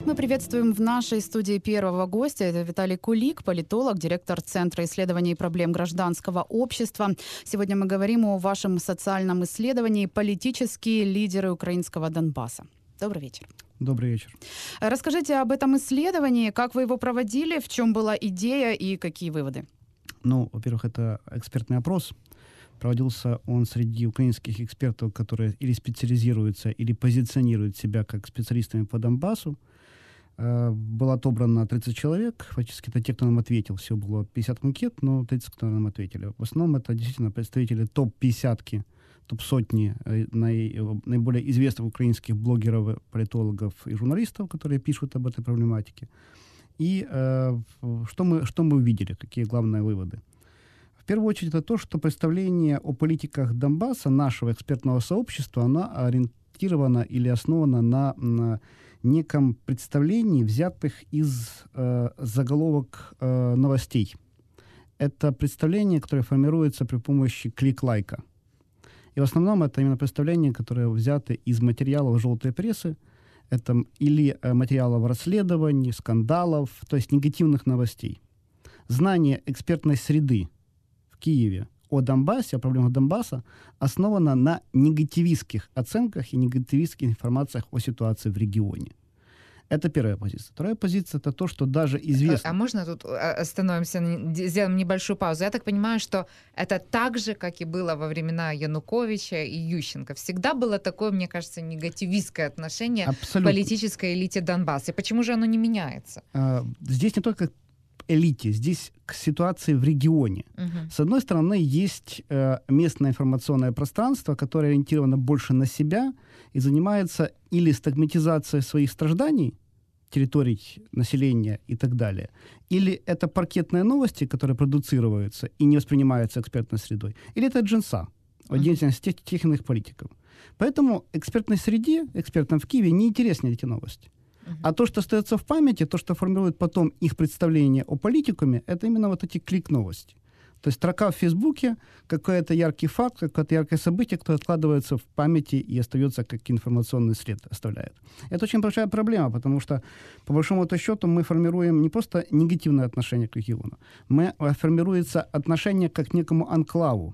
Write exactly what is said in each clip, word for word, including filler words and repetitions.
Мы приветствуем в нашей студии первого гостя. Это Виталий Кулик, политолог, директор Центра исследований проблем гражданского общества. Сегодня мы говорим о вашем социальном исследовании «Политические лидеры украинского Донбасса». Добрый вечер. Добрый вечер. Расскажите об этом исследовании, как вы его проводили, в чем была идея и какие выводы? Ну, во-первых, это экспертный опрос. Проводился он среди украинских экспертов, которые или специализируются, или позиционируют себя как специалистами по Донбассу. Было отобрано тридцать человек. Фактически это те, кто нам ответил. Всего было пятьдесят анкет, но тридцать, кто нам ответили. В основном это действительно представители топ-пятидесятки, топ-сотни наиболее известных украинских блогеров, политологов и журналистов, которые пишут об этой проблематике. И э, что, мы, что мы увидели, какие главные выводы? В первую очередь, это то, что представление о политиках Донбасса, нашего экспертного сообщества, оно ориентировано или основано на, на неком представлении, взятых из э, заголовок э, новостей. Это представление, которое формируется при помощи клик-лайка. И в основном это именно представления, которые взяты из материалов желтой прессы, это или материалов расследований, скандалов, то есть негативных новостей. Знание экспертной среды в Киеве о Донбассе, о проблемах Донбасса основано на негативистских оценках и негативистских информациях о ситуации в регионе. Это первая позиция. Вторая позиция — это то, что даже известно... А можно тут остановимся, сделаем небольшую паузу? Я так понимаю, что это так же, как и было во времена Януковича и Ющенко. Всегда было такое, мне кажется, негативистское отношение Абсолютно. К политической элите Донбасса. И почему же оно не меняется? А, здесь не только к элите, здесь к ситуации в регионе. Угу. С одной стороны, есть э, местное информационное пространство, которое ориентировано больше на себя и занимается или стигматизацией своих страданий, территорий населения и так далее, или это паркетные новости, которые продуцируются и не воспринимаются экспертной средой, или это джинса, uh-huh. деятельность тех, тех иных политиков. Поэтому экспертной среде, экспертам в Киеве не интересны эти новости. Uh-huh. А то, что остается в памяти, то, что формирует потом их представление о политикуме, это именно вот эти клик-новости. То есть строка в Фейсбуке, какой-то яркий факт, какое-то яркое событие, которое откладывается в памяти и остается как информационный след оставляет. Это очень большая проблема, потому что, по большому счету, мы формируем не просто негативное отношение к региону, мы формируется отношение как к некому анклаву.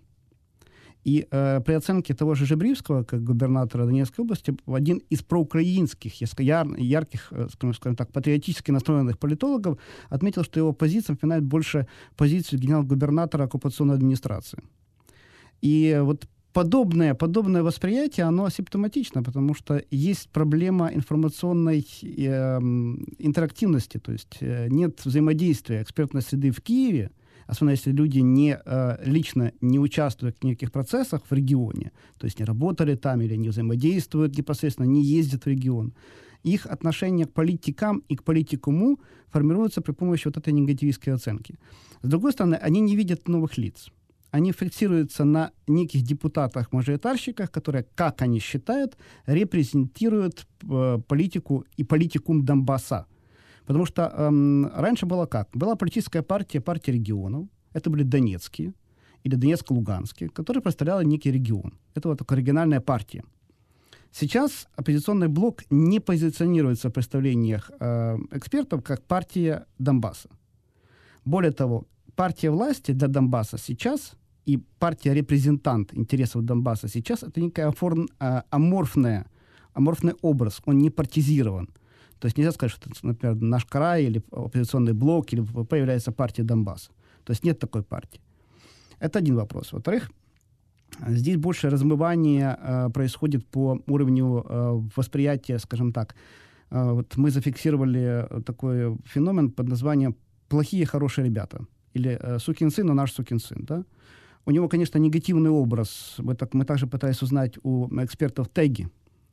И э, при оценке того же Жебрівського, как губернатора Донецкой области, один из проукраинских, яр, ярких, скажем так, патриотически настроенных политологов отметил, что его позиция напоминает больше позицию генерал-губернатора оккупационной администрации. И вот подобное, подобное восприятие, оно асимптоматично, потому что есть проблема информационной э, интерактивности, то есть э, нет взаимодействия экспертной среды в Киеве, особенно если люди не, э, лично не участвуют в неких процессах в регионе, то есть не работали там или не взаимодействуют непосредственно, не ездят в регион. Их отношение к политикам и к политикуму формируется при помощи вот этой негативистской оценки. С другой стороны, они не видят новых лиц. Они фиксируются на неких депутатах-мажоритарщиках, которые, как они считают, репрезентируют э, политику и политикум Донбасса. Потому что эм, раньше было как? Была политическая партия, партия регионов. Это были донецкие или донецко-луганские, которые представляли некий регион. Это вот такая региональная партия. Сейчас оппозиционный блок не позиционируется в представлениях э, экспертов как партия Донбасса. Более того, партия власти для Донбасса сейчас и партия-репрезентант интересов Донбасса сейчас — это некий оформ, э, аморфная, аморфный образ, он не партизирован. То есть нельзя сказать, что, например, наш край или оппозиционный блок или ВВП является партией Донбасса. То есть нет такой партии. Это один вопрос. Во-вторых, здесь больше размывание э, происходит по уровню э, восприятия, скажем так. Э, вот мы зафиксировали такой феномен под названием «плохие, хорошие ребята». Или э, «сукин сын, но наш сукин сын». Да? У него, конечно, негативный образ. Мы, так, мы также пытались узнать у экспертов теги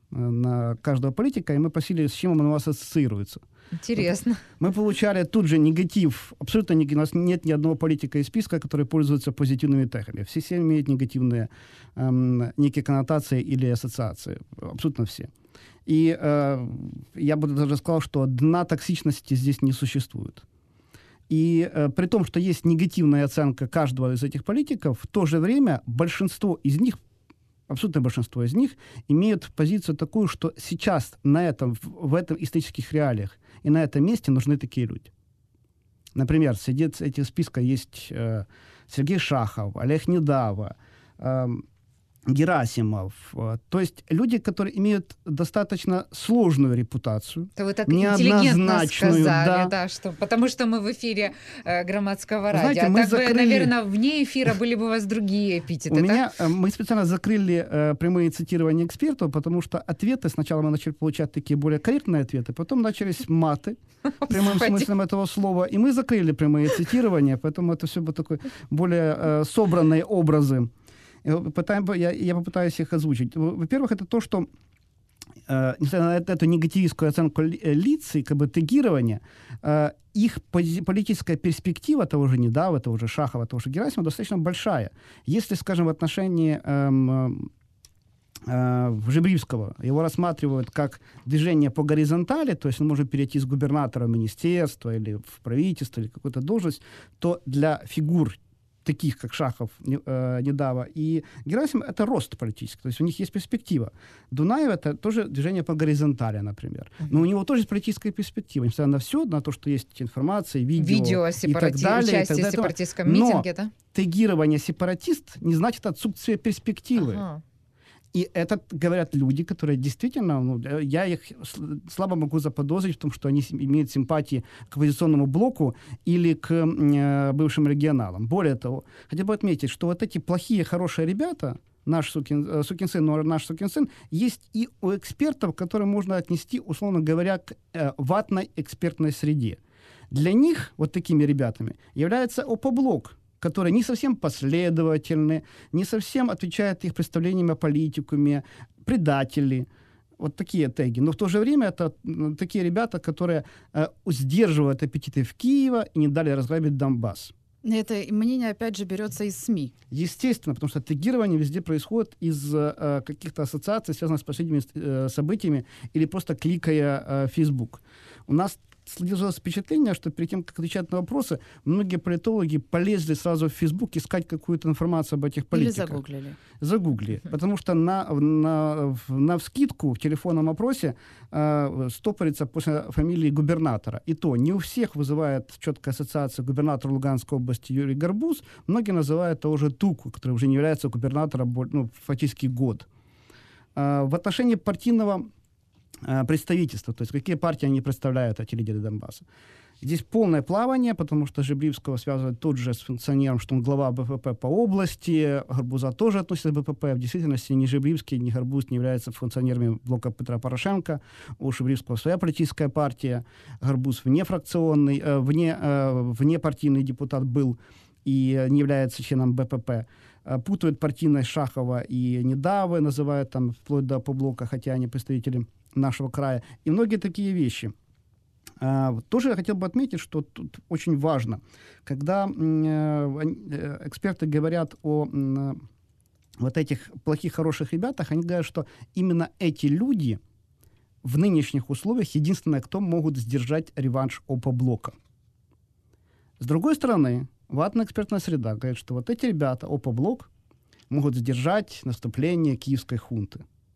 на каждого политика, и мы просили, с чем он у вас ассоциируется. Интересно. Вот мы получали тут же негатив. Абсолютно негатив. У нас нет ни одного политика из списка, который пользуется позитивными тегами. Все, все имеют негативные эм, некие коннотации или ассоциации. Абсолютно все. И э, я бы даже сказал, что дна токсичности здесь не существует. И э, при том, что есть негативная оценка каждого из этих политиков, в то же время большинство из них абсолютное большинство из них, имеют позицию такую, что сейчас на этом, в этом исторических реалиях и на этом месте нужны такие люди. Например, среди этих списка есть э, Сергей Шахов, Олег Недава, э, Герасимов. То есть люди, которые имеют достаточно сложную репутацию. То вы так интеллигентно сказали, да. Да, что, потому что мы в эфире э, Громадского радио. Знаете, а мы так закрыли... бы, наверное, вне эфира были бы у вас другие эпитеты. У меня, мы специально закрыли э, прямые цитирования экспертов, потому что ответы, сначала мы начали получать такие более корректные ответы, потом начались маты, в прямом смысле этого слова, и мы закрыли прямые цитирования, поэтому это все было такое более э, собранные образы. Я, я попытаюсь их озвучить. Во-первых, это то, что, э, несмотря на эту негативистскую оценку лиц и как бы тегирование, э, их пози- политическая перспектива того же Недава, того же Шахова, того же Герасимова достаточно большая. Если, скажем, в отношении э, э, Жебривского его рассматривают как движение по горизонтали, то есть он может перейти с губернатора в министерство или в правительство или какую-то должность, то для фигур таких, как Шахов, э, Недава и Герасимов, это рост политический. То есть у них есть перспектива. Дунаев — это тоже движение по горизонтали, например. Но у него тоже есть политическая перспектива. Несмотря на все, на то, что есть информация, видео, видео и так далее. Участие в сепаратистском митинге, да? Тегирование сепаратист не значит отсутствие перспективы. Ага. И это говорят люди, которые действительно, ну, я их слабо могу заподозрить в том, что они имеют симпатии к оппозиционному блоку или к э, бывшим регионалам. Более того, хотел бы отметить, что вот эти плохие, хорошие ребята, наш сукин, э, сукин сын, но наш сукин сын, есть и у экспертов, которые можно отнести, условно говоря, к э, ватной экспертной среде. Для них, вот такими ребятами, является ОПО-блок, которые не совсем последовательны, не совсем отвечают их представлениям о политикуме, предатели, вот такие теги. Но в то же время это такие ребята, которые э, сдерживают аппетиты в Киеве и не дали разграбить Донбасс. Это мнение, опять же, берется из СМИ. Естественно, потому что тегирование везде происходит из э, каких-то ассоциаций, связанных с последними э, событиями, или просто кликая э, Facebook. У нас сложилось впечатление, что перед тем, как отвечать на вопросы, многие политологи полезли сразу в Facebook искать какую-то информацию об этих политиках. Или загуглили. Загугли. Mm-hmm. Потому что на, на, навскидку в телефонном опросе э, стопорится после фамилии губернатора. И то не у всех вызывает четкая ассоциация губернатора Луганской области Юрий Горбуз. Многие называют того же Туку, который уже не является губернатором, ну, фактически год. Э, в отношении партийного представительства, то есть какие партии они представляют, эти лидеры Донбасса. Здесь полное плавание, потому что Жебривского связывают тут же с функционером, что он глава БПП по области, Гарбуза тоже относится к БПП. В действительности ни Жебривский, ни Гарбуз не являются функционерами блока Петра Порошенко. У Жебривского своя политическая партия, Гарбуз внефракционный, э, вне, э, внепартийный депутат был и не является членом БПП. Путают партийность Шахова и Недавы, называют там вплоть до ОПО-блока, хотя они представители нашего края. И многие такие вещи. А, тоже я хотел бы отметить, что тут очень важно, когда э, эксперты говорят о э, вот этих плохих, хороших ребятах, они говорят, что именно эти люди в нынешних условиях единственное, кто могут сдержать реванш ОПО-блока. С другой стороны, ватная экспертная среда говорит, что вот эти ребята, ОПО-блок, могут сдержать наступление киевской хунты.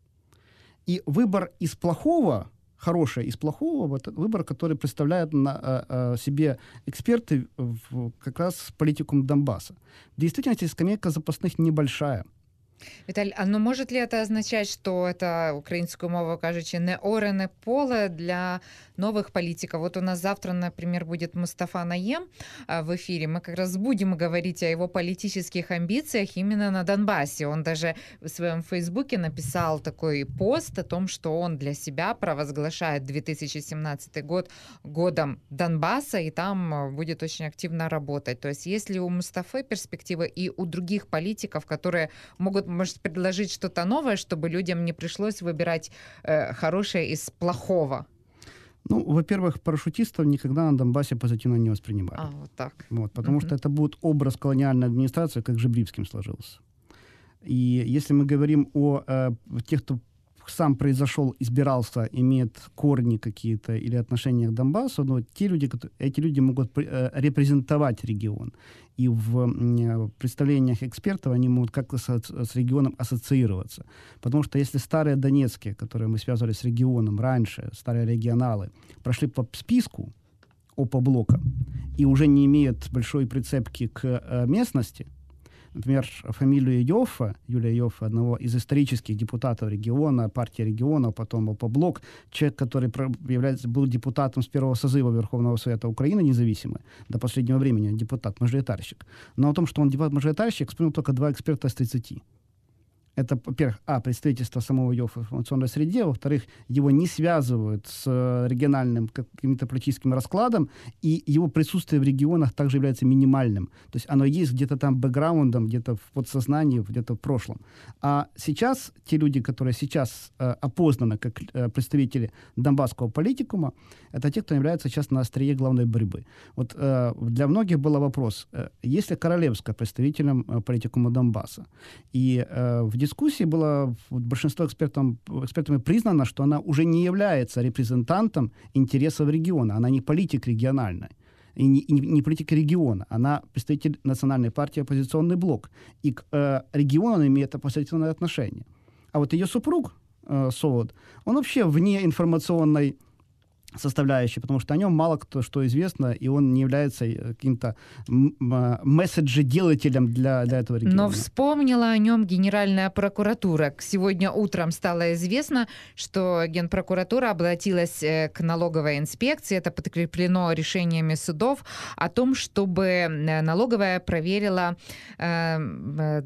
И выбор из плохого, хорошее из плохого, вот выбор, который представляют на а, а, себе эксперты в, как раз политикум Донбасса. В действительности скамейка запасных небольшая. Віталій, а ну може ли це означати, що це, українською мовою кажучи, не орене поле для новых политиков? Вот у нас завтра, например, будет Мустафа Наем в эфире. Мы как раз будем говорить о его политических амбициях именно на Донбассе. Он даже в своем Фейсбуке написал такой пост о том, что он для себя провозглашает две тысячи семнадцатый год годом Донбасса, и там будет очень активно работать. То есть есть ли у Мустафы перспективы и у других политиков, которые могут, может, предложить что-то новое, чтобы людям не пришлось выбирать э, хорошее из плохого? Ну, во-первых, парашютистов никогда на Донбассе позитивно не воспринимали. А, вот так. Вот, потому mm-hmm. что это будет образ колониальной администрации, как Жебривским сложился. И если мы говорим о э, тех, кто сам произошел, избирался, имеет корни какие-то или отношения к Донбассу, но те люди, эти люди могут репрезентовать регион. И в представлениях экспертов они могут как-то с, с регионом ассоциироваться. Потому что если старые донецкие, которые мы связывали с регионом раньше, старые регионалы, прошли по списку ОПО-блока и уже не имеют большой прицепки к местности, например, фамилию Йоффе, Юлия Йоффе, одного из исторических депутатов региона, партии регионов, потом ОПО-блок, человек, который является, был депутатом с первого созыва Верховного Совета Украины, независимый, до последнего времени он депутат-мажоритарщик. Но о том, что он депутат-мажоритарщик, вспомнил только два эксперта из тридцати. Это, во-первых, а, представительство самого Йоффе в информационной среде, во-вторых, его не связывают с региональным каким-то политическим раскладом, и его присутствие в регионах также является минимальным. То есть оно есть где-то там бэкграундом, где-то в подсознании, где-то в прошлом. А сейчас те люди, которые сейчас э, опознаны как э, представители донбасского политикума, это те, кто является сейчас на острие главной борьбы. Вот э, для многих был вопрос, э, если Королевская представителем э, политикума Донбасса, и э, в дискуссии было большинство экспертам, экспертами признано, что она уже не является репрезентантом интересов региона. Она не политик региональный, и не, и не политик региона. Она представитель национальной партии «Оппозиционный блок». И к э, региону она имеет оппозиционное отношение. А вот ее супруг, э, Солод, он вообще вне информационной составляющей, потому что о нем мало кто что известно, и он не является каким-то месседжеделателем для, для этого региона. Но вспомнила о нем Генеральная прокуратура. Сегодня утром стало известно, что Генпрокуратура обратилась к налоговой инспекции, это подкреплено решениями судов, о том, чтобы налоговая проверила э,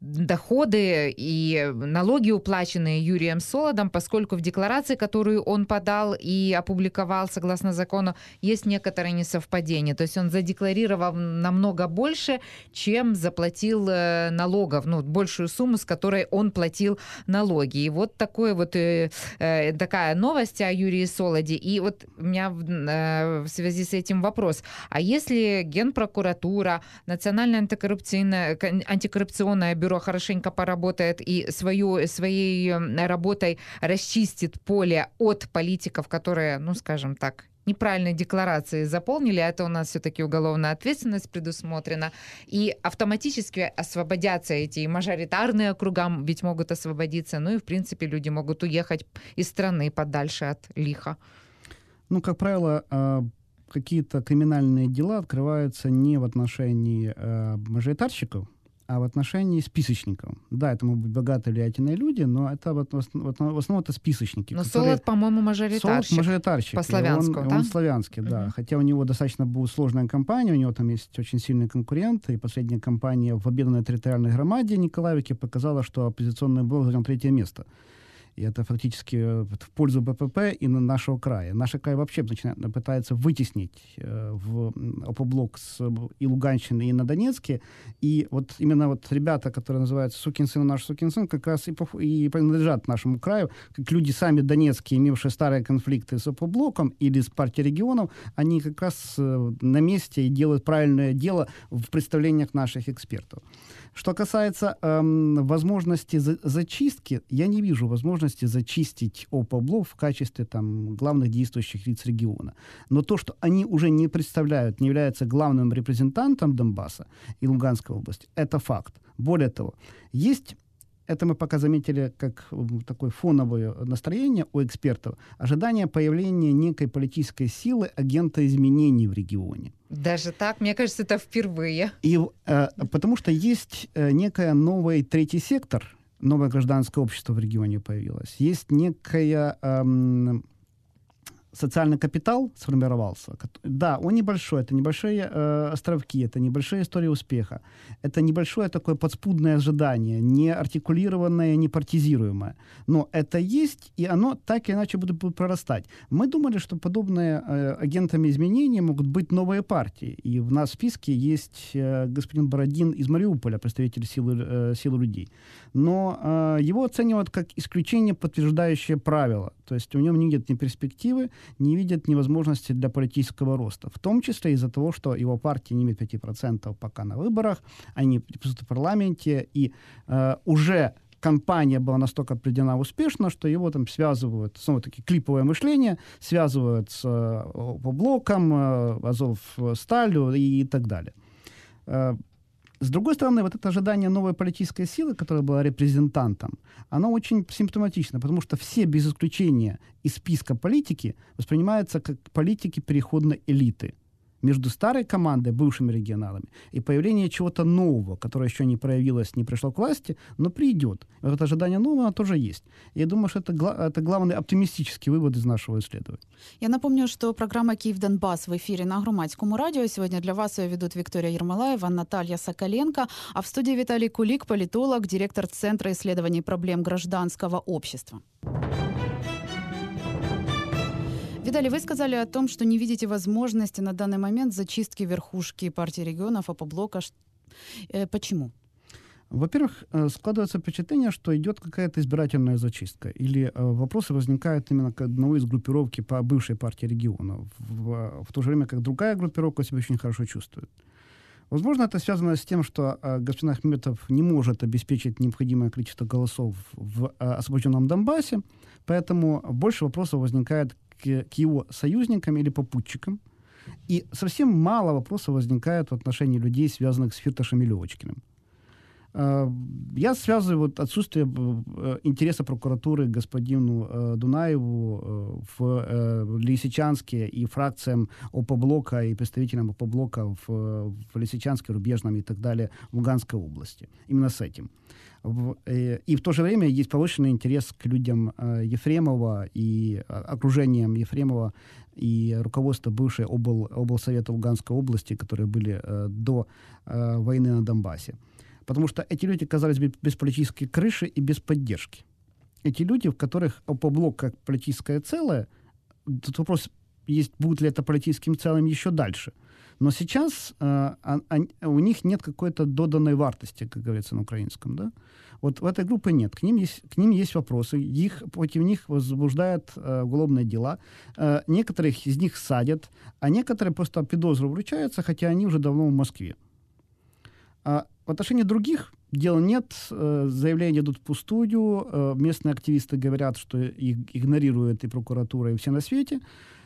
доходы и налоги, уплаченные Юрием Солодом, поскольку в декларации, которую он подал и опубликовал согласно закону, есть некоторые несовпадения. То есть он задекларировал намного больше, чем заплатил налогов, ну, большую сумму, с которой он платил налоги. И вот такой вот, э, такая новость о Юрии Солоде. И вот у меня в, э, в связи с этим вопрос. А если Генпрокуратура, Национальное антикоррупционное, антикоррупционное бюро бюро хорошенько поработает и свою, своей работой расчистит поле от политиков, которые, ну, скажем так, неправильные декларации заполнили, это у нас все-таки уголовная ответственность предусмотрена, и автоматически освободятся эти мажоритарные округа, ведь могут освободиться, ну и, в принципе, люди могут уехать из страны подальше от лиха. Ну, как правило, какие-то криминальные дела открываются не в отношении мажоритарщиков, а в отношении списочников. Да, это могут быть богатые влиятельные люди, но это вот, в основном это списочники. Но которые... Солод, по-моему, мажоритарщик. Солод мажоритарщик. По-славянски, он, да? Он славянский, да. Uh-huh. Хотя у него достаточно была сложная кампания, у него там есть очень сильные конкуренты, и последняя кампания в объединенной территориальной громаде Николаевке показала, что оппозиционный блок занял третье место. И это фактически в пользу БПП и нашего края. Наш край вообще начинает, пытается вытеснить э, в ОПО-блок с, и Луганщины, и на Донецке. И вот именно вот ребята, которые называются «Сукин сын, наш сукин сын», как раз и, и принадлежат нашему краю. Как люди сами донецкие, имевшие старые конфликты с ОПО-блоком или с партией регионов, они как раз э, на месте и делают правильное дело в представлениях наших экспертов. Что касается эм, возможности за- зачистки, я не вижу возможности зачистить ОПО-блок в качестве там, главных действующих лиц региона. Но то, что они уже не представляют, не являются главным репрезентантом Донбасса и Луганской области, это факт. Более того, есть... Это мы пока заметили как такое фоновое настроение у экспертов. Ожидание появления некой политической силы, агента изменений в регионе. Даже так? Мне кажется, это впервые. И, э, потому что есть э, некая новый третий сектор, новое гражданское общество в регионе появилось. Есть некая... Э, социальный капитал сформировался. Да, он небольшой, это небольшие э, островки, это небольшие истории успеха, это небольшое такое подспудное ожидание, не артикулированное, не партизируемое. Но это есть, и оно так или иначе будет, будет прорастать. Мы думали, что подобные э, агентами изменений могут быть новые партии. И в нас в списке есть э, господин Бородин из Мариуполя, представитель силы, э, силы людей. Но э, его оценивают как исключение, подтверждающее правило. То есть у него нет ни перспективы, не видят невозможности для политического роста. В том числе из-за того, что его партия не имеет пяти процентов пока на выборах, они присутствуют в парламенте, и э, уже кампания была настолько определена успешно, что его там связывают, снова-таки клиповое мышление, связывают с Опоблоком, Азовсталью и так далее. С другой стороны, вот это ожидание новой политической силы, которая была репрезентантом, оно очень симптоматично, потому что все, без исключения из списка политики, воспринимаются как политики переходной элиты между старой командой, бывшими регионалами, и появление чего-то нового, которое еще не проявилось, не пришло к власти, но придет. Вот это ожидание нового, оно тоже есть. Я думаю, что это, это главный оптимистический вывод из нашего исследования. Я напомню, что программа «Київ-Донбас» в эфире на Громадському радио. Сегодня для вас ее ведут Виктория Ермолаева, Наталья Соколенко, а в студии Виталий Кулик, политолог, директор Центра исследований проблем гражданского общества. Виталий, вы сказали о том, что не видите возможности на данный момент зачистки верхушки партии регионов, Опоблока. Почему? Во-первых, складывается впечатление, что идет какая-то избирательная зачистка. Или вопросы возникают именно к одной из группировки по бывшей партии регионов, в, в то же время как другая группировка себя очень хорошо чувствует. Возможно, это связано с тем, что э, господин Ахметов не может обеспечить необходимое количество голосов в э, освобожденном Донбассе, поэтому больше вопросов возникает к, к его союзникам или попутчикам. И совсем мало вопросов возникает в отношении людей, связанных с Фирташем или Левочкиным. Э, я связываю вот отсутствие э, интереса прокуратуры господину э, Дунаеву э, в э, Лисичанске и фракциям Опоблока и представителям Опоблока в, в Лисичанске, Рубежном и так далее в Луганской области. Именно с этим. В, э, и в то же время есть повышенный интерес к людям э, Ефремова и э, окружением Ефремова и руководства бывшей обл, облсовета Луганской области, которые были э, до э, войны на Донбассе. Потому что эти люди оказались без, без политической крыши и без поддержки. Эти люди, в которых Опоблок как политическое целое, тут вопрос есть, будет ли это политическим целым еще дальше. Но сейчас э, а, а, у них нет какой-то доданной вартости, как говорится на украинском. Да? Вот в этой группе нет. К ним есть, к ним есть вопросы. Их, против них возбуждают э, уголовные дела. Э, некоторых из них садят, а некоторые просто подозру вручаются, хотя они уже давно в Москве. А в отношении других дел нет, заявления идут впустую, местные активисты говорят, что их игнорирует и прокуратура, и все на свете.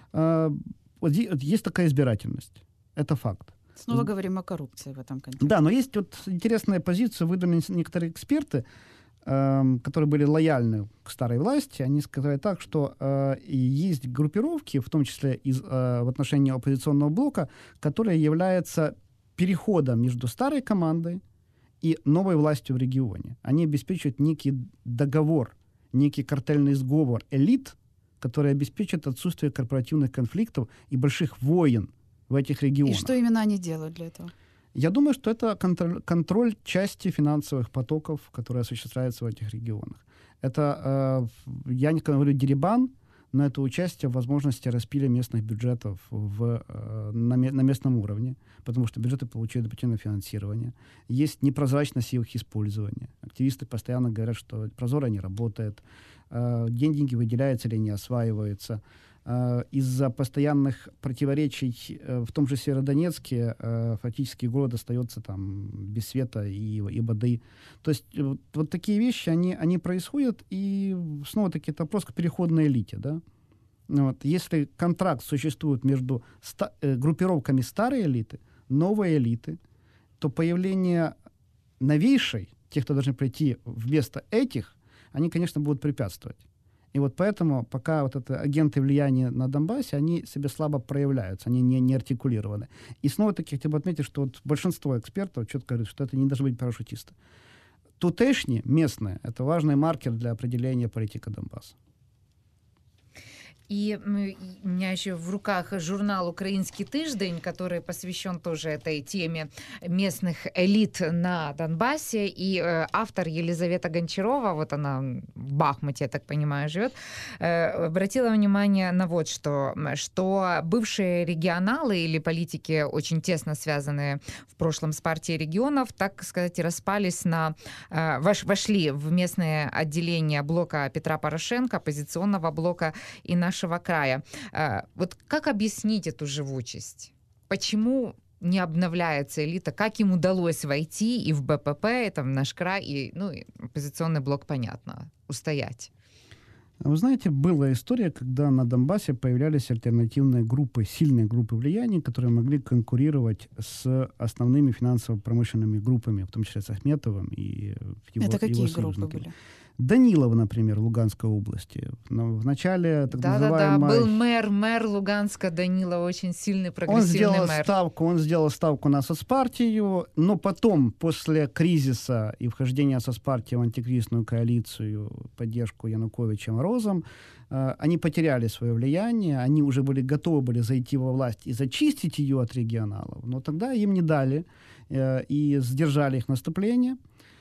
Вот есть такая избирательность. Это факт. Снова говорим о коррупции в этом контексте. Да, но есть вот интересная позиция, выдвинули некоторые эксперты, которые были лояльны к старой власти. Они сказали так, что есть группировки, в том числе из, в отношении оппозиционного блока, которые являются переходом между старой командой и новой властью в регионе. Они обеспечивают некий договор, некий картельный сговор элит, который обеспечит отсутствие корпоративных конфликтов и больших войн в этих регионах. И что именно они делают для этого? Я думаю, что это контроль, контроль части финансовых потоков, которые осуществляются в этих регионах. Это, э, я не говорю дерибан, но это участие в возможности распила местных бюджетов в, на, на местном уровне, потому что бюджеты получают дополнительное финансирование. Есть непрозрачность их использования. Активисты постоянно говорят, что прозоро не работает, деньги выделяются или не осваиваются. Из-за постоянных противоречий в том же Северодонецке фактически город остается там без света и, и воды. То есть вот, вот такие вещи, они, они происходят, и снова-таки это вопрос к переходной элите. Да? Вот. Если контракт существует между ста- группировками старой элиты, новой элиты, то появление новейшей, тех, кто должны прийти вместо этих, они, конечно, будут препятствовать. И вот поэтому пока вот это агенты влияния на Донбассе, они себе слабо проявляются, они не, не артикулированы. И снова-таки хотел бы отметить, что вот большинство экспертов четко говорят, что это не должны быть парашютисты. Тутешние, местные, это важный маркер для определения политики Донбасса. И у меня еще в руках журнал «Украинский тиждень», который посвящен тоже этой теме местных элит на Донбассе. И э, автор Елизавета Гончарова, вот она в Бахмуте, я так понимаю, живет, э, обратила внимание на вот что, что бывшие регионалы или политики, очень тесно связанные в прошлом с партией регионов, так сказать, распались на... Э, вош, вошли в местное отделение блока Петра Порошенко, оппозиционного блока и нашего края. Вот как объяснить эту живучесть? Почему не обновляется элита, как им удалось войти и в БПП, и там, в Наш край, и, ну, и оппозиционный блок, понятно, устоять? Вы знаете, была история, когда на Донбассе появлялись альтернативные группы, сильные группы влияния, которые могли конкурировать с основными финансово-промышленными группами, в том числе с Ахметовым и его, Это какие его группы были? Данилов, например, Луганской области. Но в начале так да, называемой... Да-да-да, был мэр, мэр Луганска Данилов, очень сильный, прогрессивный он сделал мэр. Ставку, он сделал ставку на соцпартию, но потом, после кризиса и вхождения соцпартии в антикризисную коалицию, поддержку Януковича Морозом, э, они потеряли свое влияние, они уже были готовы были зайти во власть и зачистить ее от регионалов, но тогда им не дали э, и сдержали их наступление.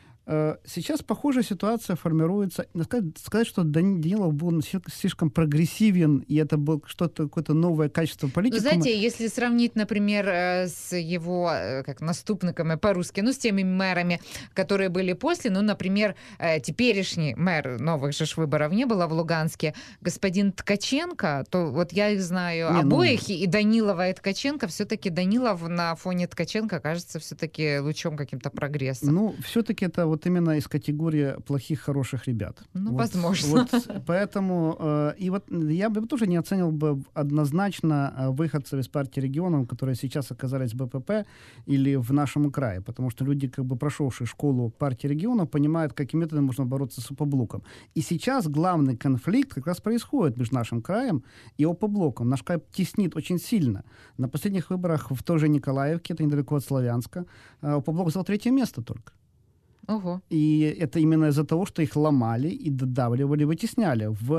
Сейчас похожая ситуация формируется. Сказать, что Данилов был слишком прогрессивен, и это было что-то, какое-то новое качество политики. Ну, знаете, если сравнить, например, с его как наступниками по-русски, ну, с теми мэрами, которые были после, ну, например, теперешний мэр, новых же выборов не было в Луганске, господин Ткаченко, то вот я их знаю не, обоих, ну... и Данилова, и Ткаченко, все-таки Данилов на фоне Ткаченко кажется все-таки лучом каким-то прогресса. Ну, все-таки это вот именно из категории плохих, хороших ребят. Ну, вот, возможно. Вот, поэтому, э, и вот я бы тоже не оценил бы однозначно выходцев из партии регионов, которые сейчас оказались в БПП или в нашем крае, потому что люди, как бы прошедшие школу партии регионов, понимают, каким методом можно бороться с ОП-блоком. И сейчас главный конфликт как раз происходит между нашим краем и ОП-блоком. Наш край теснит очень сильно. На последних выборах в той же Николаевке, это недалеко от Славянска, ОП-блок взял третье место только. Ого. И это именно из-за того, что их ломали и додавливали, вытесняли. В,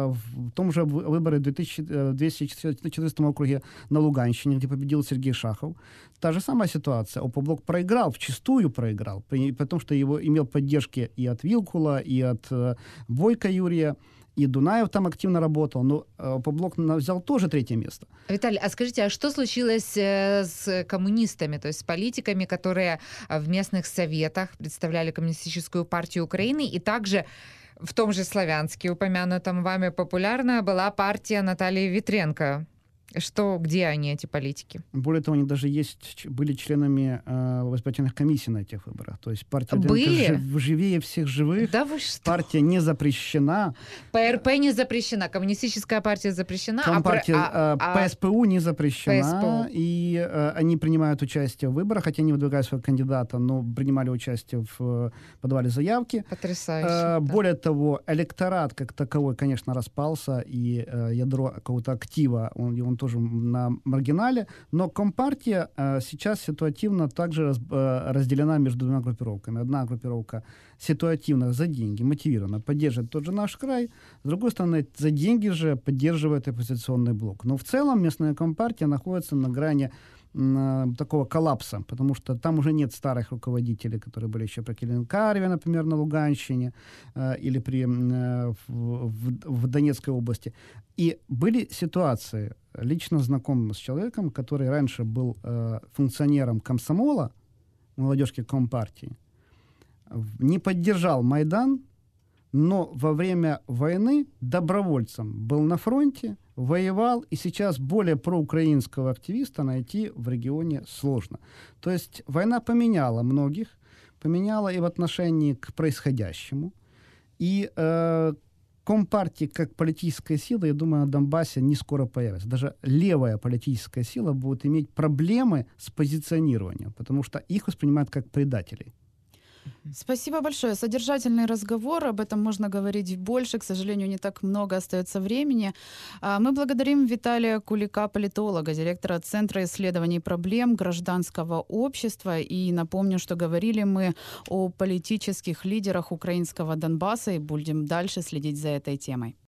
в том же выборе в две тысячи двести четырнадцатом округе на Луганщине, где победил Сергей Шахов, та же самая ситуация. ОП-блок проиграл, вчистую проиграл, потому что его имел поддержки и от Вилкула, и от Бойко Юрия, и Дунаев там активно работал, но ОП-блок взял тоже третье место. Виталий, а скажите, а что случилось с коммунистами, то есть с политиками, которые в местных советах представляли Коммунистическую партию Украины, и также в том же Славянске, упомянутом вами популярная была партия Натальи Ветренко? Что, где они, эти политики? Более того, они даже есть, были членами э, избирательных комиссий на этих выборах. То есть партия были? Жив, живее всех живых. Да вы что? Партия не запрещена. ПРП не запрещена, Коммунистическая партия запрещена, Компартия, а, а, а ПСПУ не запрещена. ПСПУ. И э, они принимают участие в выборах, хотя не выдвигают своего кандидата, но принимали участие, в, подавали заявки. Потрясающе. Э, да. Более того, электорат как таковой, конечно, распался, и э, ядро какого-то актива, он, он тоже на маргинале, но Компартия э, сейчас ситуативно также раз, э, разделена между двумя группировками. Одна группировка ситуативно за деньги, мотивированно поддерживает тот же Наш край, с другой стороны, за деньги же поддерживает оппозиционный блок. Но в целом местная Компартия находится на грани э, такого коллапса, потому что там уже нет старых руководителей, которые были еще при Келенкареве, например, на Луганщине, э, или при, э, в, в, в Донецкой области. И были ситуации, лично знаком с человеком, который раньше был э, функционером комсомола, молодежки Компартии, не поддержал Майдан, но во время войны добровольцем был на фронте, воевал, и сейчас более проукраинского активиста найти в регионе сложно. То есть война поменяла многих, поменяла и в отношении к происходящему. И э, Компартия как политическая сила, я думаю, на Донбассе не скоро появится. Даже левая политическая сила будет иметь проблемы с позиционированием, потому что их воспринимают как предателей. Спасибо большое. Содержательный разговор. Об этом можно говорить больше. К сожалению, не так много остается времени. Мы благодарим Виталия Кулика, политолога, директора Центра исследований проблем гражданского общества. И напомню, что говорили мы о политических лидерах украинского Донбасса и будем дальше следить за этой темой.